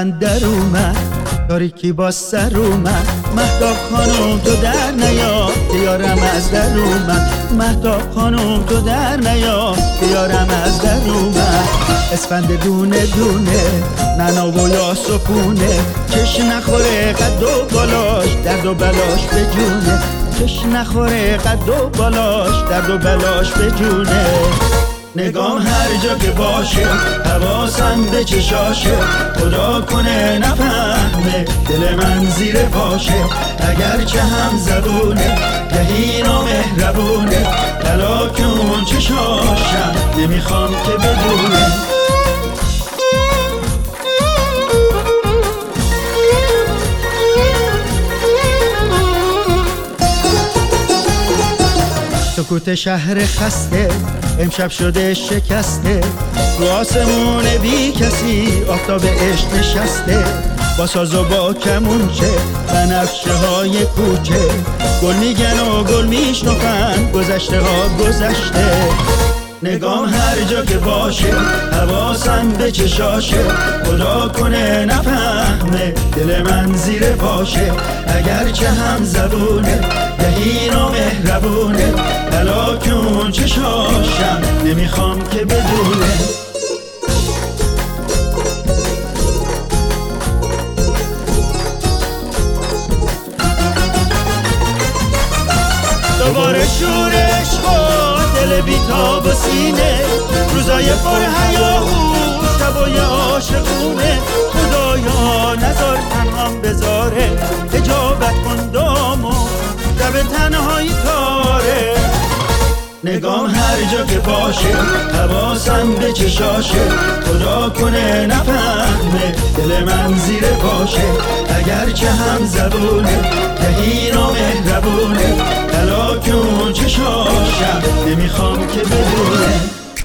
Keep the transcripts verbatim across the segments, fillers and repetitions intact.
من در اومد، تاریکی با سر اومد. مهتاب خانم تو در نیا که یارم از در اومد. مهتاب خانم تو در نیا که یارم از در اومد. اسفند دونه دونه ننا و یاس و پونه، چش نخوره قد و بالاش درد و بلاش به جونه. چش نخوره قد و بالاش درد و بلاش به جونه. نگام هر جا که باشه حواسم به چشاشه، خدا کنه نفهمه دل من زیر پاشه. اگرچه هم زبونه گهی نامهربونه، بلاک اون چشاشم نمیخوام که بدونه. سکوت شهر خسته امشب شده شکسته، رو آسمون بی کسی آفتاب عشق نشسته. با ساز و با کمونچه بنفشه های کوچه، گل میگن و گل میشنفن گذشته ها گذشته. نگام هر جا که باشه حواسم به چشاشه، خدا کنه نفهمه دل من زیر پاشه. اگرچه هم زبونه گهی نامهربونه، بلاک اون چشاشم نمیخوام که بدونه. دوباره شورش خود دل بیتاب و سینه، روزای پر هیاهو شبای عاشقونه. خدایا نذار تنهام بذاره، اجابت کن دامو شب تنهایی تاره. نگام هر جا که باشه حواسم به چشاشه، خدا کنه نفهمه دل من زیر پاشه. اگرچه هم زبونه گهی نامهربونه، بلاک اون چشاشم نمیخوام که بدونه.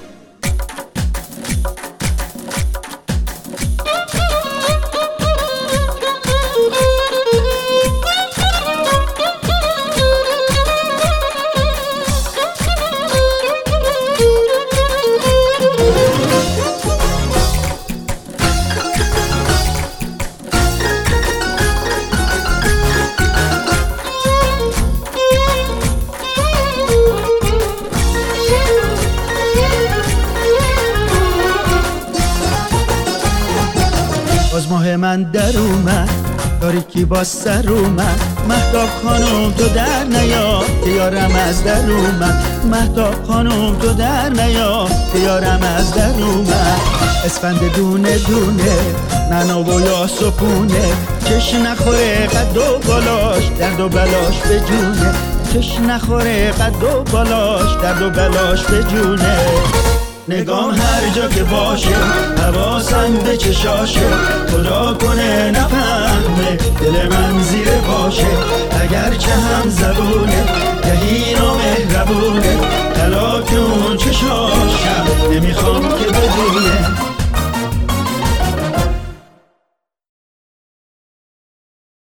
باز ماه من در اومد، تاریکی با سر اومد. مهتاب خانم تو در نیا که یارم از در اومد. مهتاب خانم تو در نیا که یارم از در اومد. اسفند دونه دونه ننا و یاس و پونه، چش نخوره قد و بالاش درد و بلاش به جونه. چش نخوره قد و بالاش درد و بلاش به جونه. نگام هر جا که باشه حواسم به چشاشه، خدا کنه نفهمه دل من زیر پاشه. اگرچه هم زبون